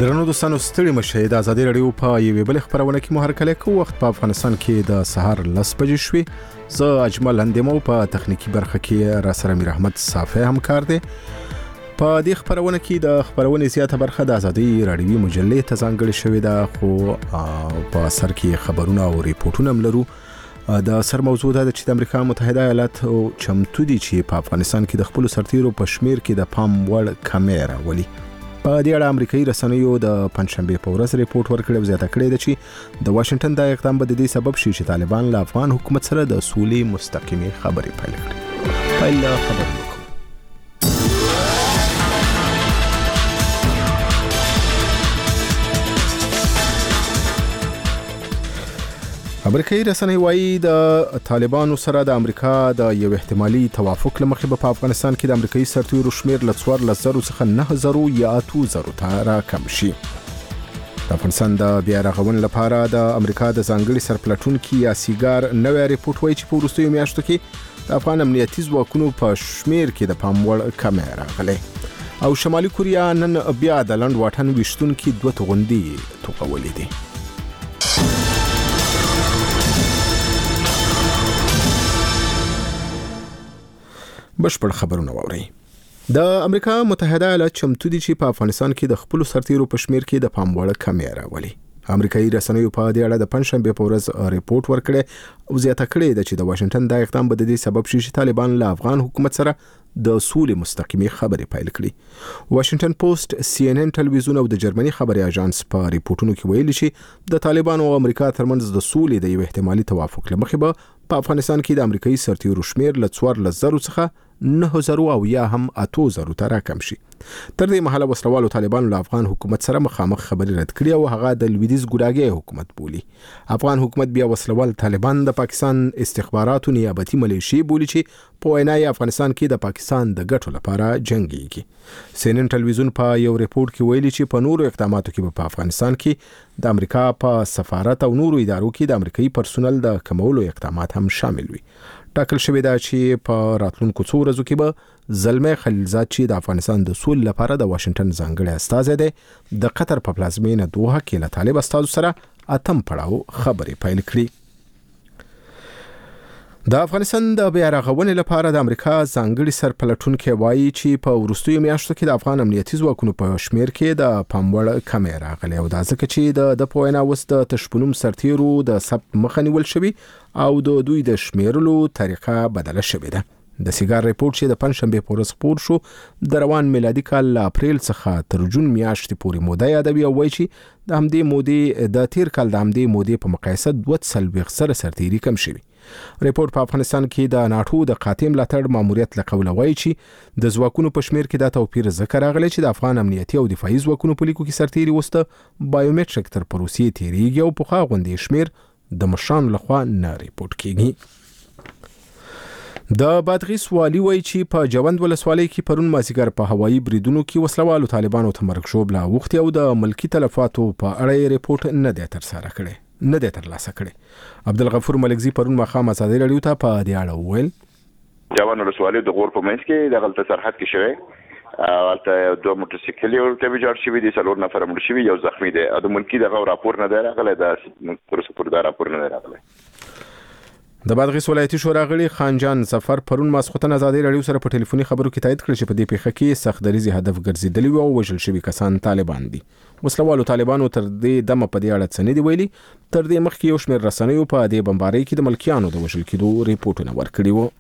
درنو دوستانو ستړي مشه د ازادي رادیو په یوې بل خبرونه کې مو هرکله کو وخت په افغانستان کې د سهار 10 بجې شوې زه اجمل اندمو په تخنیکی برخه کې را سره میر احمد صافی همکار دی په دې خبرونه کې د خبرونه زیاته برخه د ازادي رادیوي مجلې ته ځانګړې شوې ده خو په سر کې خبرونه او ریپورتونه ملرو د سر موضوع ده چې د امریکا متحده ایالات چمتو دي چې په افغانستان کې د خپل سرتیرو په شمیر کې د پام وړ کمیره ولي په دې اړه امریکایي رسنیو د پنځشنبه په ورځ ریپورت ورکړی او زیاته کړی دی چې د واشنگټن د اقدام به د دې سبب شي چې طالبان له افغان حکومت سره د سولې مستقیمي خبرې پیل کړي. پیل خبرونه امریکایي رسنۍ وایي د طالبانو سره د امریکا د یو احتمالي توافق لمخې په افغانستان کې د امریکایي سرتیرو شمیر له 14,000 څخه 9,000 یا 8,000 ته راکم شي. د افغانستان د بیا رغونې لپاره د امریکا د ځانګړي سرپلټونکي یا سیګار نوې ریپورت وایي چې په وروستیو میاشتو کې د افغان امنیتي ځواکونو په شمیر کې د پام وړ کمی راغلی او شمالي کوریا نن بیا د لنډ واټن ویشتونکي 2 توغندي توغولې دي. بشپړ خبرونه واوري. د امریکا متحده ایالات چمتو دي چې په افغانستان کې د خپل سرتیرو په شمیر کې د پام وړ کمی راولي. امریکایي رسنیو په دې اړه د پنځشنبه په ورځ ریپورت ورکړی او زیاته کړې ده چې د واشنگټن د اقدام به د دې سبب شي چې طالبان له افغان حکومت سره د سولې مستقیمي خبرې پیل کړي. واشنگټن پوسټ، CNN ټلویزیون او د جرمني خبري اژانس په ریپورتونو کې ویلي چې د طالبان او امریکا ترمنځ د سولې د یو احتمالي توافق لمخې به په افغانستان کې د امریکایي سرتیرو شمیر له 14,000 څخه 9,000 او یا هم 8,000 ته راکم شي. تر دې مهاله وسلوالو طالبانو له افغان حکومت سره مخامخ خبرې رد کړې او هغه د لویدیځ ګوډاګي حکومت بولی. افغان حکومت بیا وسلوال طالبان د پاکستان استخباراتو نیابتي ملیشي بولی چې په وینای افغانستان کې د پاکستان د ګټو لپاره جنگيږي. CNN ټلویزیون په یو ریپورت کې ویلي چې په نورو اقداماتو کې په افغانستان کې د امریکا په سفارت او نورو ادارو کې د امریکایي پرسونل د کمولو اقدامات هم شامل وي. ټاکل شوی دا چې په راتلونکو څو ورځو کې به زلمه خلیلزاد چې د افغانستان د سولې لپاره د واشنگټن ځانګړي استازی دی د قطر په پلازمینه دوحه کې له طالب استازو سره اتم پړاو خبرې پیل کړي. د افغانستان د بیا رغونې لپاره د امریکا ځانګړي سرپلټونکي وایي چې په وروستیو میاشتو کې د افغان امنیتي ځواکونو په شمیر کې د پام وړ کمی راغلی او دا ځکه چې د په وینا اوس د تشپونم سرتیرو د ثبت مخه نیول شوی او د دوی د شمیرلو طریقه بدله شوې ده. د سیګار ریپورت چې د پنځشنبه په ورځ خپور شو د روان میلادي کال له اپریل څخه تر جون میاشتې پورې موده یادوي او وایي چې د همدې مودې د تیر کال د همدې مودې په مقایسه 2 سره سرتیري کم شوی. ریپورت په افغانستان کې د ناټو د قاتم لټړ ماموریت له قوله وایي چې د ځواکونو په شمیر کې دا توپیر ذکر راغلی چې د افغان امنیتي او دفاعي ځواکونو په لیکو کې سرتیري وسته بایومټریک تر پروسې تیریږي او په خوا غونډې شمیر د مشران لخوا نه ریپورت کیږي. د بادغیس والی وایي چې په جوند ولسوالۍ کې پرون مازیګر په هوایي بریدونو کې وسلوالو طالبانو ته مرګ شوب لا وخت او د ملکی تلفاتو په اړه ریپورت نه دی ترسره کړی نه دی ترلاسه کړی. عبدالغفور ملکزی پرون مخام ازادي رادیو ته په دې اړه وویل جوند ولسوالۍ د غور په منځ کې د غلطه سرحد کې شوی البته 2 موټرسایکل او ټبي جوړ شوی دي 4 نفر مړ شوی یو زخمی دی د ملکی دغه راپور نه دی راغلی د پروسپور دا راپور نه دی راغلی. د بادغیس ولایتي شورا غړي خانجان ظفر پرون ماسخوتن ازادي رادیو سره په ټلیفوني خبرو کې تایید کړ چې په دې پیښه کې سخت دریزي هدف ګرځیدلی او وژل شوی کسان طالبان دي. وسلوالو طالبانو تر دې دمه په دې اړه څه نه دی ویلي. تر دې مخکې یو شمېر رسنیو په دې بمبارۍ کې د ملکیانو د وژل کېدو ریپورتونه ورکړي وو.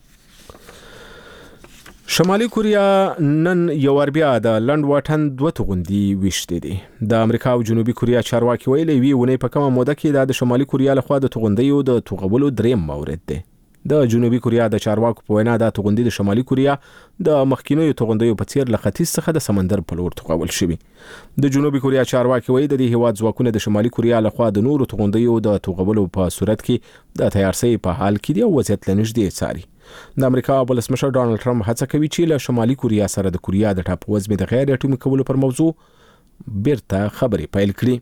شمالي کوریا نن یو بیا د لنډ واټن 2 توغندي ویشتې دي. د امریکا او جنوبي کوریا چارواکي ویلي وی ونې په کومه موده کې د شمالي کوریا لخوا د توغندیو د توغولو دریم مورد دی. د جنوبي کوریا د چارواکو په وینا د توغندي د شمالي کوریا د مخکینیو توغندیو په څیر له ختیځ څخه د سمندر په لور توغول شوی. د جنوبي کوریا چارواکي وایي د دې هیواد ځواکونه د شمالي کوریا لخوا د نورو توغندیو د توغولو په صورت کې د تیارسۍ په حال کې دی او وضعیت لنږدې څاري. د امریکا ولسمشر ډانلډ ټرمپ هڅه کوي چې له شمالي کوریا سره د کوریا د ټاپووزمې د غیر اټومي کولو پر موضوع بیرته خبرې پیل کړي.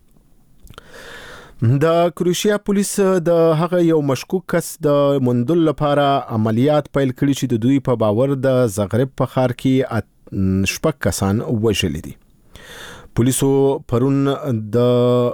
د کروشیا پولیس د هغه یو مشکوک کس د موندلو لپاره عملیات پیل کړي چې د دوی په باور د زغرب په ښار کې 6 کسان وژل دي. پولیسو پرون د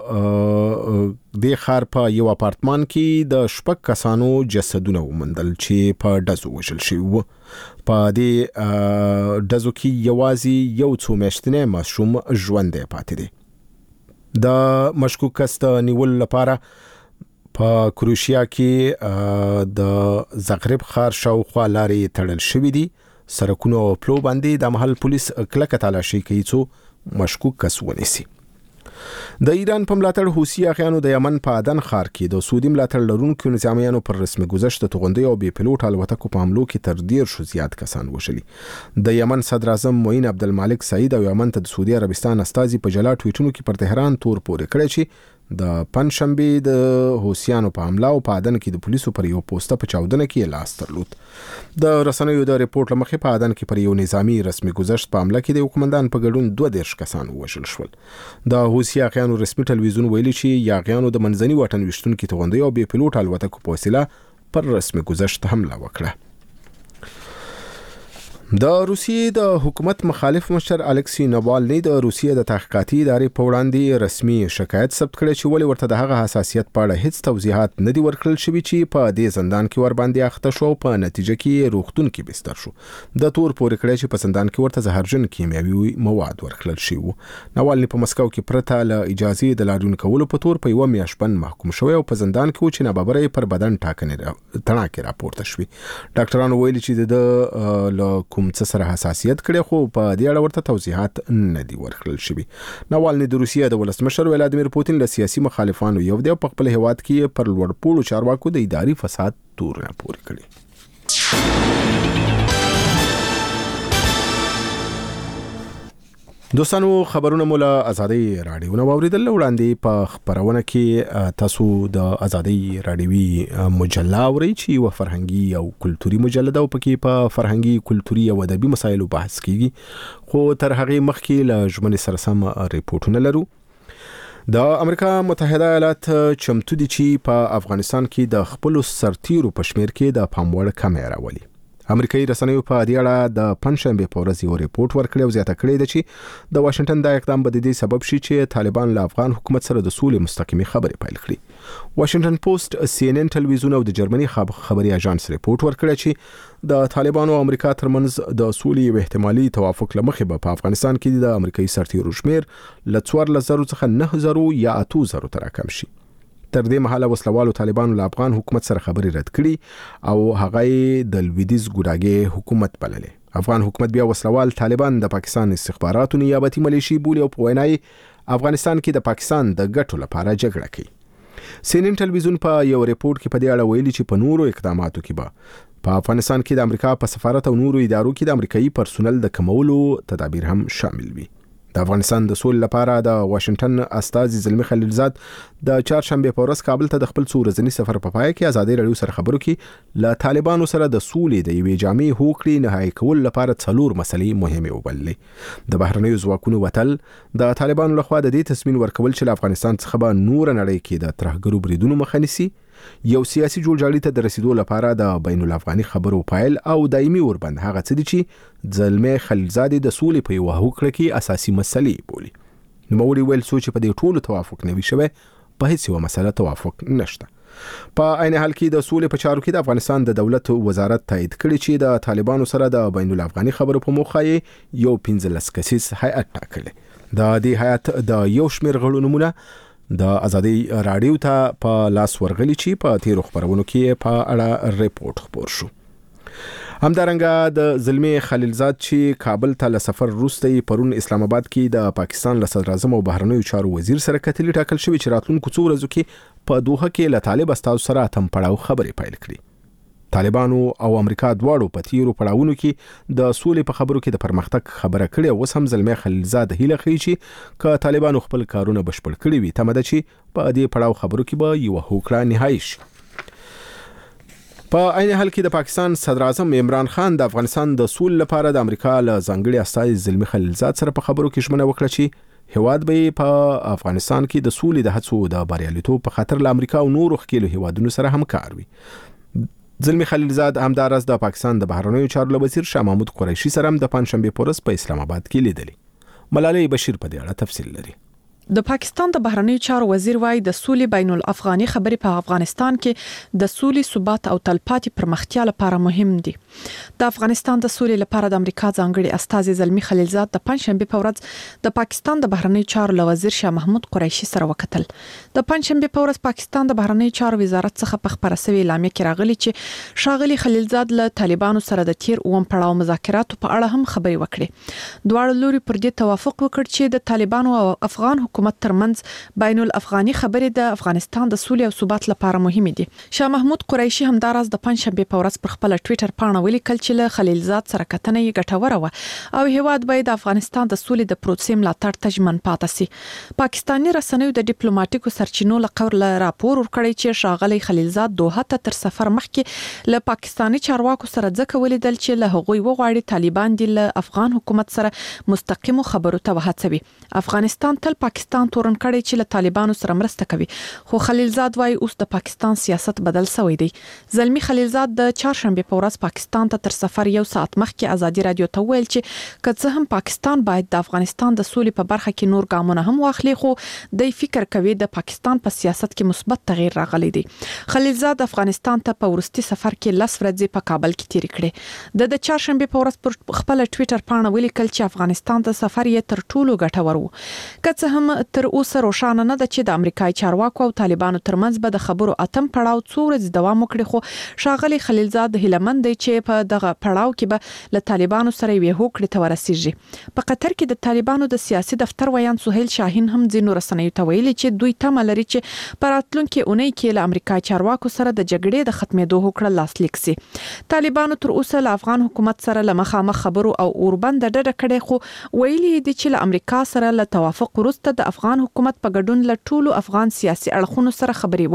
ښار په یو اپارتمان کې د 6 کسانو جسدونه وموندل چې په ډزو وژل شوي وو. په دې ډزو کې یوازې یو څو میاشتنی ماشوم ژوندی پاتې دی. د مشکوک کس د نیولو لپاره په کروشیا کې د زغرب ښار شاوخوا لارې تړل شوي دي. سرکونو او پلو باندې د محل پولیس کلکه تلاشي کوي څو مشکوک کس ونیسي. د ایران په ملاتړ حوثي اغیانو د یمن په عدن ښار کې د سعودي ملاتړ لرونکو نظامیانو پر رسمي گذشت د توغندیو او بې پیلوټ الوتکو په حملو کې تر 10 زیات کسان وشلي. د یمن صدر اعظم معین عبدالمالک سعید او یمن ته د سعودي عربستان استازي په جلا ټویټونو کې پر تهران تور پورې کړی چې د پنځشنبه د حوثیانو په حمله او په عدن کې د پولیسو پر یو پوسټه په چاودنه کې لاس درلود. د رسنیو د ریپورت لمخې په عدن کې پر یو نظامی رسمي گذشت په حمله کې د حکومندان په ګډون 22 کسان وژل شول. د حوثي اغیانو رسمي ټلویزیون ویلي چې یاغیانو د منځني واټن ویشتونکو توغندیو او بې پیلوټ الوتکو په وسیله پر رسمي گذشت حمله وکړه. د روسیې د حکومت مخالف مشر الکسی ناوالني د روسیې د تحقیقاتي ادارې په وړاندې رسمي شکایت ثبت کړی چې ولې ورته د هغه حساسیت په اړه هیڅ توضیحات نه دي ورکړل شوي چې په دې زندان کې ور باندې اخته شو په نتیجه کې روغتون کې بستر شو. د تور پورې کړی چې په زندان کې ورته زهرجن کیمیاوي مواد ورکړل شوي وو. ناوالني په مسکو کې پرته له اجازه د لاریون کولو په تور په یو میاشت بند محکوم شوی او په زندان کې و چې ناببره پر بدن ټاکنې تڼاکې راپورته شوي. ډاکټرانو ویلي چې د کوم څه سره حساسیت کړي خو په دې اړه ورته توضیحات نه دي ورکړل شوي. ناوالني د روسیې د ولسمشر ولادیمیر پوتین له سیاسي مخالفانو یو دی په خپل هیواد کې پر لوړ پوړو چارواکو د اداري فساد تورونه پورې کړي. دوستانو خبرونه مولا ازادي رادیو نو اوریدل. وړاندې په خبرونه کې تاسو د ازادي رادیوي مجله اورئ چې و فرهنګي او کلتوري مجله ده او پکې په فرهنګي کلتوري او ادبي مسایلو بحث کیږي. خو تر هغه مخکې له ژمنې سره سم ریپورتونه لرو. د امریکا متحده ایالات چمتو دي چې په افغانستان کې د خپل سرتیرو په شمیر کې د پام وړ کمی راولي. امریکایي رسنیو په دې اړه د پنځشنبه په ورځ یو ریپورت ورکړی او زیاته کړې ده چې د واشنگټن د اقدام به د دې سبب شي چې طالبان له افغان حکومت سره د سولې مستقیمي خبرې پیل کړي. واشنگټن پوسټ، CNN ټلویزیون او د جرمني خبري اژانس ریپورت ورکړی چې د طالبانو او امریکا ترمنځ د سولې او احتمالي توافق لمخې په افغانستان کې د امریکایي سرتیرو شمیر له 14,000 څخه 9,000 یا 8,000 ته راکم شي. تر دې مهاله وسلوالو طالبانو له افغان حکومت سره خبرې رد کړي او هغه د لویدیځ ګوډاګي حکومت بللې. افغان حکومت بیا وسلوال طالبان د پاکستان استخباراتو نیابتي ملیشي بولي او په وینای افغانستان کې د پاکستان د ګټو لپاره جګړه کوي. CNN ټلویزیون په یو ریپورت کې په دې اړه ویلي چې په نورو اقداماتو کې به په افغانستان کې د امریکا په سفارت او نورو ادارو کې د امریکایي پرسونل د کمولو تدابیر هم شامل وي. د افغانستان د سولې لپاره د واشنگټن استازي زلمی خلیلزاد د چهارشنبه په ورځ کابل ته د خپل څو ورځني سفر په پای کې ازادي رادیو سره خبرو کې له طالبانو سره د سولې د یوې جامع هوکړې نهایی کول لپاره 4 مسلې مهمه وبللې. د بهرنیو ځواکونو وتل، د طالبانو لخوا د دې تضمین ورکول چې له افغانستان څخه به نور نړۍ کې د ترهګرو بریدونو مخه نیسي، یو سیاسي جوړجاړي ته د رسیدو لپاره د بین الافغاني خبرو پایل او دایمي وربند هغه څه دي چې زلمی خلیلزاد د سولې په یو هوکړه کې اساسي مسلې بولي. نوموړي ویل چې په دې ټولو توافق نه وي شوی، په هیڅ یو مسله توافق نشته. په عین حال کې د سولې په چارو کې د افغانستان د دولت وزارت تایید کړی چې د طالبانو سره د بین الافغاني خبرو په موخه یو 15 کسیز هیئت ټاکلی. د دې هیئت د یو شمېر غړو نومونه د ازادي رادیو ته په لاس ورغلي چې په تیرو خبرونو کې په اړه ریپورت خبر شو. همدارنګه د زلمی خلیلزاد چې کابل ته له سفر وروسته پرون اسلام آباد کې د پاکستان له صدر اعظم او بهرنیو چارو وزیر سره کتلې ټاکل شوی چې راتلونکو څو ورځو کې په دوحه کې له طالب استازو سره اتم پړاو خبرې پیل کړي. طالبانو او امریکا دواړو په تیرو پړاوونو کې د سولې په خبرو کې د پرمختګ خبره کړې او اوس هم زلمی خلیلزاد هیله کوي چې که طالبانو خپل کارونه بشپړ کړي وي تمه ده چې په دې پړاو خبرو کې به یو هوکړه نهایی شي. په عین حال کې د پاکستان صدر اعظم عمران خان د افغانستان د سولې لپاره د امریکا له ځانګړي استازي زلمی خلیلزاد سره په خبرو کې ژمنه وکړه چې هیواد به په افغانستان کې د سولې د هڅو د بریالیتوب په خاطر له امریکا او نورو ښکېلو هیوادونو سره همکار وي. زلمی خلیلزاد همداراز د پاکستان د بهرنیو چارو وزیر شاه محمود قریشي سره هم د پنځشنبه په ورځ په اسلام آباد کې لیدلی. ملالۍ بشیر په دې اړه تفصیل لري. د پاکستان د بهرنیو چارو وزیر وایي د سولې بین الافغاني خبرې په افغانستان کې د سولې ثبات او تلپاتې پرمختیا لپاره مهم دي. د افغانستان د سولې لپاره د امریکا ځانګړي استازي زلمی خلیلزاد د پنځشنبه په ورځ د پاکستان د بهرنیو چارو له وزیر شاه محمود قریشي سره وکتل. د پنځشنبه په ورځ پاکستان د بهرنیو چارو وزارت څخه په خبره شوی اعلامیه کې راغلی چې ښاغلي خلیلزاد له طالبانو سره د تیر اوم پړاو مذاکراتو په اړه هم خبرې وکړې. دواړو لوري پر دې توافق وکړ چې د طالبانو او افغان حکومت ترمنځ بین الافغاني خبرې د افغانستان د سولې او ثبات لپاره مهمه دي. شاه محمود قریشي همداراز د پنځشنبه په ورځ پر خپل ټوئیټر پاڼه ولیکل چې له خلیلزاد سره کتنه یې ګټوره و او هیواد باید د افغانستان د سولې د پروسې ملاتړ ته ژمن پاتې شي. پاکستاني رسنیو د ډیپلوماټیکو سرچینو له قول راپور ورکړی چې ښاغلي خلیلزاد دوحه ته تر سفر مخکې له پاکستاني چارواکو سره ځکه ولیدل چې له هغوی وغواړي طالبان د افغان حکومت سره مستقیمو خبرو ته وهڅوي. افغانستان تل پاکستان تورن کړي چې له طالبانو سره مرسته کوي، خو خلیلزاد وايي اوس د پاکستان سیاست بدل شوی دی. زلمی خلیلزاد د چهارشنبه په ورځ پاکستان ته تر سفر یو ساعت مخکې ازادي رادیو ته ویل چې که څه هم پاکستان باید د افغانستان د سولې په برخه کې نور ګامونه هم واخلي، خو د فکر کوي د پاکستان په سیاست کې مثبت تغییر راغلی دی. خلیلزاد افغانستان ته په ورستي سفر کې 10 ورځې په کابل کې تیر کړې. د چهارشنبه په ورځ پر خپل ټوئیټر پاڼه ولیکل چې افغانستان ته سفر یې تر ټولو ګټور و. که څه هم تر اوسه روښانه نه ده چې د امریکایي چارواکو او طالبانو ترمنځ به د خبرو اتم پړاو څو ورځې دوام وکړي، خو ښاغلي خلیلزاد هیلهمند دی چې په دغه پړاو کې به له طالبانو سره یوې هوکړې ته ورسیږي. په قطر کې د طالبانو د سیاسي دفتر ویان سهیل شاهین هم ځینو رسنیو ته ویلي چې دوی تمه لري چې په راتلونکي اونۍ کې له امریکایي چارواکو سره د جګړې د ختمېدو هوکړه لاسلیک شي. طالبانو تر اوسه له افغان حکومت سره له مخامخ خبرو او اوربند ډډه کړې، خو ویلي دي چې له امریکا سره له توافق وروسته د افغان حکومت په ګډون له ټولو افغان سیاسي اړخونو سره خبرې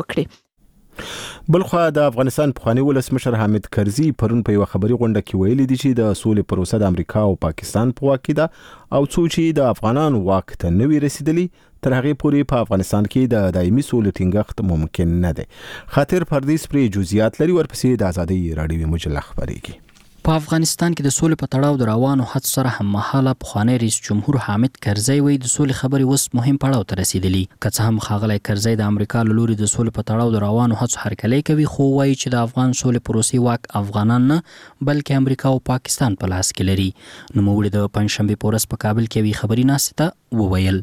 وکړي. بلخوا د افغانستان پخوانی ولسمشر حامد کرزي پرون په یو خبري غونډه کې ویلي دي چې د سولې پروسه د امریکا او پاکستان په واک کې ده او څو چې د افغانانو واک ته نه وي رسیدلی تر هغه پورې په افغانستان کې د دایمي سولې ټینګښت ممکن نه دی. خاطر پردیس پرې جزئیات لري، ورپسې د ازادي رادیو مجله خبرېږي. په افغانستان کې د سولې په تړاو د روانو هڅو سره هم مهاله پخوانی رئیس جمهور حامد کرزي وایي د سولې خبرې اوس مهم پړاو ته رسیدلي. که څه هم ښاغلی کرزي د امریکا له لوري د سولې په تړاو د روانو هڅو هرکلی کوي، خو وایي چې د افغان سولې پروسې واک افغانان نه بلکې امریکا او پاکستان په لاس کې لري. نوموړي د پنځشنبې په ورځ په کابل کې یوې خبري ناستې ته وویل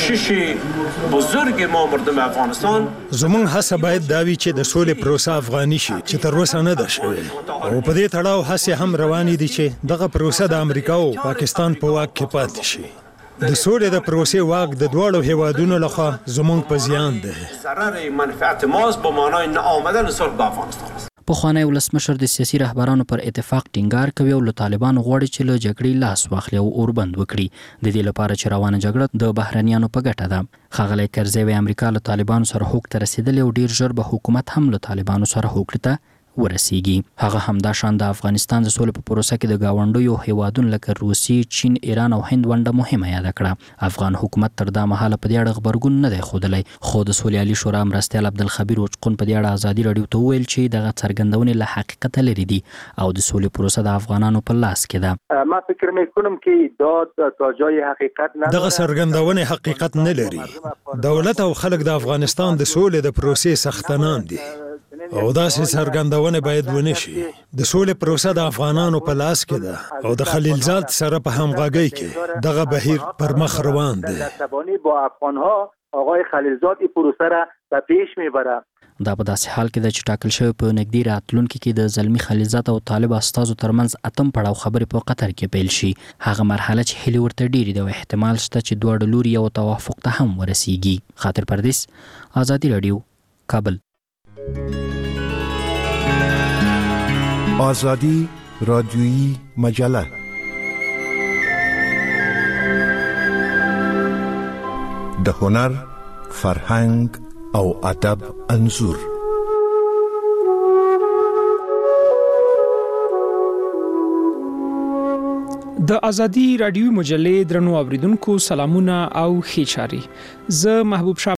کوشش بزرگ ما مردم افغانستان زموږ هڅه باید دا وي چې د سولې پروسه افغاني شي چې تر اوسه نه ده شوې، او په دې تړاو هڅې هم روانې دي چې دغه پروسه د امریکا او پاکستان په واک کې پاتې شي. د سولې د پروسې واک د دواړو هیوادونو لخوا زموږ په زیان ده. ضرر منفعت ماست به معنای نه آمدن صلح به افغانستان است. پخوانی ولسمشر د سیاسي رهبرانو پر اتفاق ټینګار کوي او له طالبانو غواړي چې له جګړې لاس واخلي او اوربند وکړي، د دې لپاره چې روانه جګړه د بهرنیانو په ګټه ده. ښاغلی کرزي وايي امریکا له طالبانو سره هوکړې ته رسیدلې او ډیر ژر به حکومت هم له طالبانو سره هوکړې ته ورسیږي. هغه همدا شان د افغانستان د سولې په پروسه کې د گاونډیو هیوادونو لکه روسیې، چین، ایران او هند ونډه مهمه یاد کړه. افغان حکومت تر دا مهاله په دې اړه خبرګون نه دی ښودلی، خو د سولې عالي شورا مرستیال عبدالخبیر وچقون په دې اړه ازادي رادیو ته وویل چې دغه څرګندونې له حقیقت لرې دي او د سولې پروسه د افغانانو په لاس کې ده. ما فکر میکنم که تا جای حقیقت نداره. دغه څرګندونې حقیقت نه لري. دولت او خلک د افغانستان د سولې د پروسې سختنان دي او داسې څرګندونه باید ونه شي. د سولې پروسه د افغانانو په لاس کې ده او د خلیلزاد سره په همغږۍ کې دغه بهیر پر مخ روان دی. با افغانها آقای خلیلزاد این پروسه را به پیش میبره. دا په داسې حال کې ده چې ټاکل شوی په نږدې راتلونکي کې د زلمی خلیلزاد او طالب استازو ترمنځ اتم پړاو خبرې په قطر کې پیل شي. هغه مرحله چې هیلې ورته ډېرې ده او احتمال شته چې دواړه لوري یو توافق ته هم ورسیږي. خاطر پردیس، ازادي رادیو، کابل. آزادی رادیویی مجله د هنر، فرهنګ او ادب انځور. د ازادي رادیویی مجلې درنو اوریدونکو سلامونه او ښې چارې. زه محبوب شاه